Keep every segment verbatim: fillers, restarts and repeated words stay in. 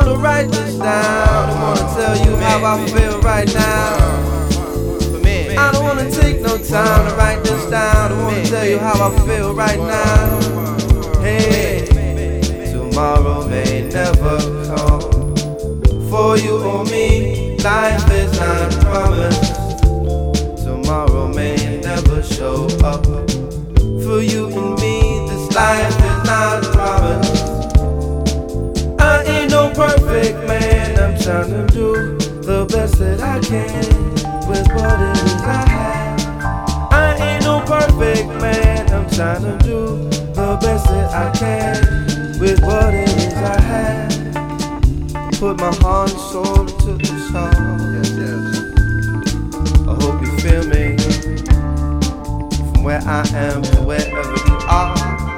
wanna write this down. I wanna tell you how I feel right now. I don't wanna take no time to write this down. I wanna tell you how I feel right now. Hey, tomorrow may never come. For you or me, life is not promised. Tomorrow may never show up. For you and me, this life is not promised. I ain't no perfect man, I'm trying to do the best that I can with what it is I have. I ain't no perfect man, I'm trying to do the best that I can with what it is I have. Put my heart and soul into this song. Yes, yes. I hope you feel me. From where I am to wherever you are.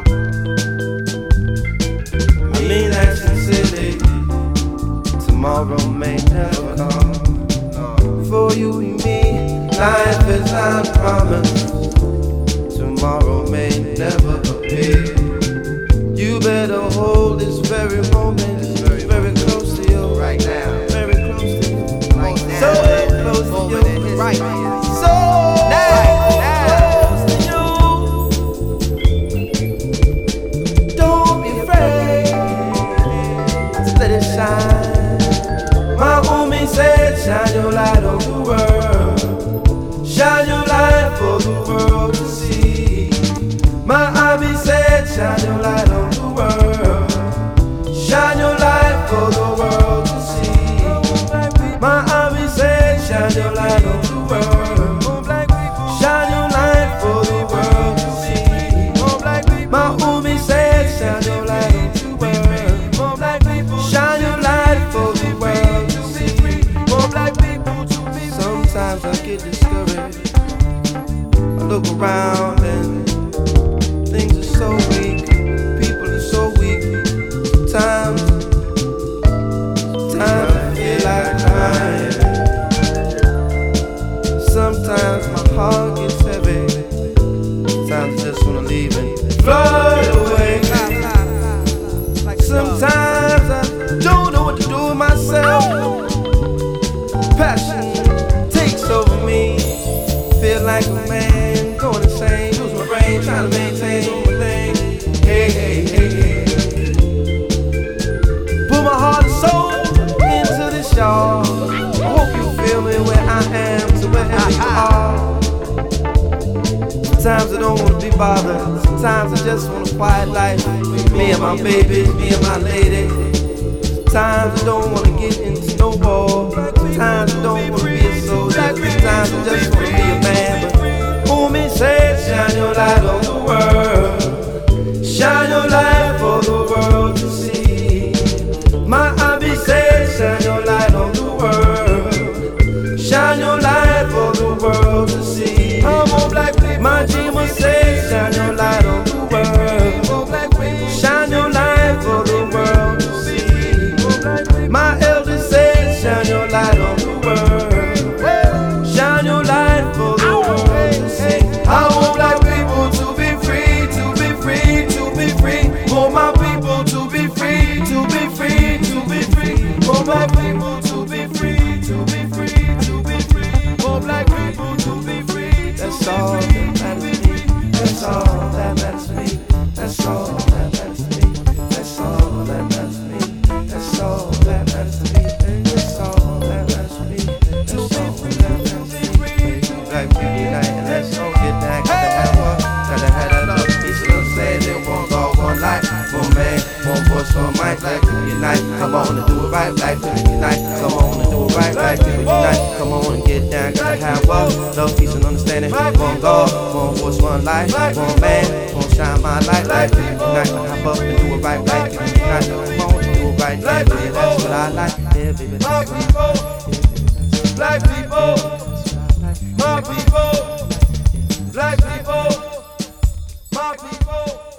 I mean that sincerely. Tomorrow may never come. For you and me, life is not promised. Tomorrow may never appear. You better hold this very moment, very, very close to you right now. Very close to you, right now. So close to you, right now. So close to you. Don't be afraid to let it shine. My homie said, shine your light on the world. Shine your light for the world to see. My hobby said, shine your light on the world. Shine your light for the world to see. My hobby said, shine your light on the world. Shine your light for the world to see. My homie said, shine your light on the world. Shine your light for the world to see. Sometimes I get discouraged. I look around and things are so weak. People are so weak. Sometimes, sometimes I feel like crying. Sometimes my heart gets heavy. Sometimes I just wanna leave and fly away. Sometimes I don't know what to do with myself. Passion takes over me. Feel like a man going insane. Lose my brain trying to maintain my thing. Hey, hey, hey, hey. Put my heart and soul into this, y'all. I hope you feel me where I am to wherever you are. Sometimes I don't want to be bothered. Sometimes I just want a quiet life. Me and my baby, me and my lady. Sometimes I don't want to get into no war. Sometimes I don't want to be a soldier. Sometimes I just want to be a man. But homie said, shine your light on the world. Shine your light for the world to see. My hobby said, shine your light on the world. Shine your light for the world to see. My dreamer said, shine your light on the world. Shine your light for the world to see. My elder said, shine your light on the world. Shine your light for the world to see. I want black people to be free, to be free, to be free. Want my people to be free, to be free, to be free. Want my people to be free, to be free, to be free. Want black people to be free. That's all that matters to me. That's all that matters to me. That's all that matters to me. That's all that matters to me. That's all that matters to me. That's all that matters to me. That's all that matters to me. Black people unite and let's all get down. Gotta have one, gotta have that up. Each little saying it one God, one life, one man, one voice, one mic. Black people unite, come on and do it right. Black people unite, come on and do it right. Black people unite, come on and get down. Gotta have one, love, peace and understanding. One God, one voice, one life, one man, one shine my light. Black people unite, hop up and do it right. Black people unite, come on and do it right. Yeah, baby, that's what I like. Yeah, baby, that's what I like. Black people, my people, black people, my people.